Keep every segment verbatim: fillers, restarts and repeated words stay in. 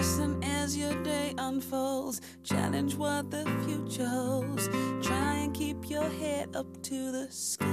listen as your day unfolds. Challenge what the future holds. Try and keep your head up to the sky.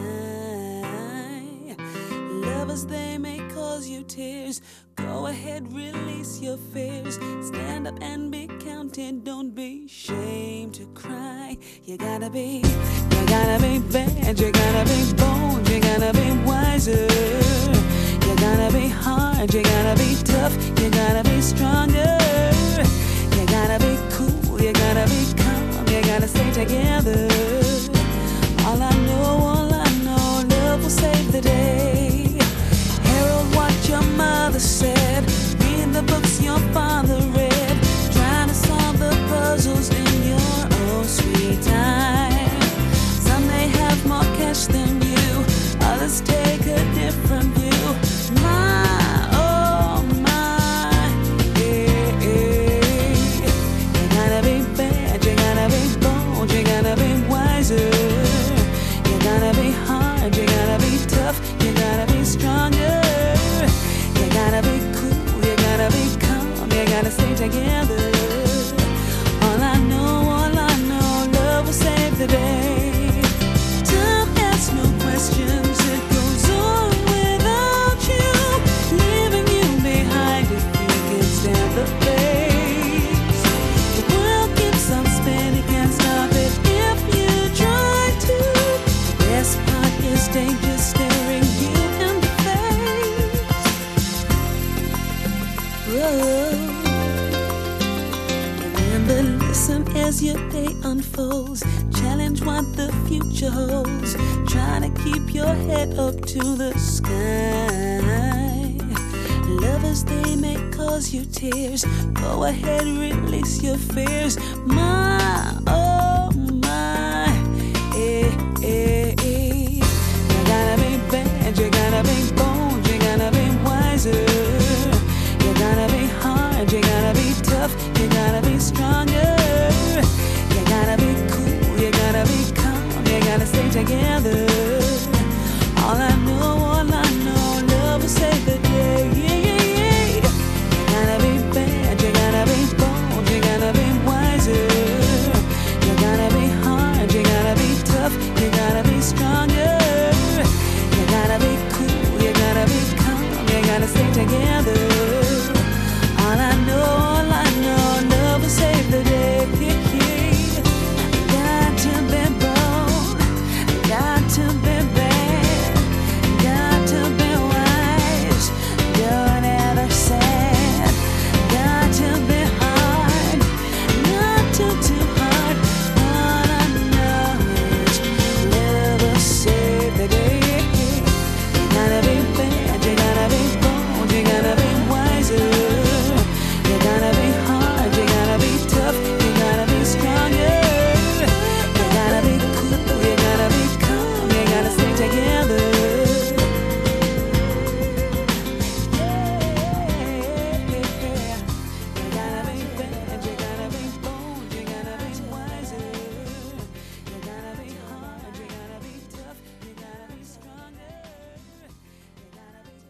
Lovers, they may cause you tears. Go ahead, release your fears. Stand up and be counted. Don't be ashamed to cry. You gotta be, you gotta be bad. You gotta be bold. You gotta be wiser. You gotta be hard. You gotta be tough. You gotta be stronger. You gotta be cool. You gotta be calm. You gotta stay together. All I know, all I know, love will save the day. Herald what your mother said. Read the books your father read. Trying to solve the puzzles in your own sweet time. Some may have more cash than you. Others take a different view. My, oh my, yeah, yeah. You gotta be bad. You gotta be bold. You gotta be wiser. You gotta be hard. You gotta be tough. You gotta be stronger. You gotta be cool. You gotta be calm. You gotta stay together. All I know, all I know, love will save the day. Time asks no questions. It goes on without you, leaving you behind if you can stand the pace. The world keeps on spinning, can't stop it if you try to. The best part is danger staring you in the face. Whoa. Remember, listen as your day unfolds. Challenge what the future holds. Try to keep your head up to the sky. Lovers, they may cause you tears. Go ahead, release your fears. My, oh.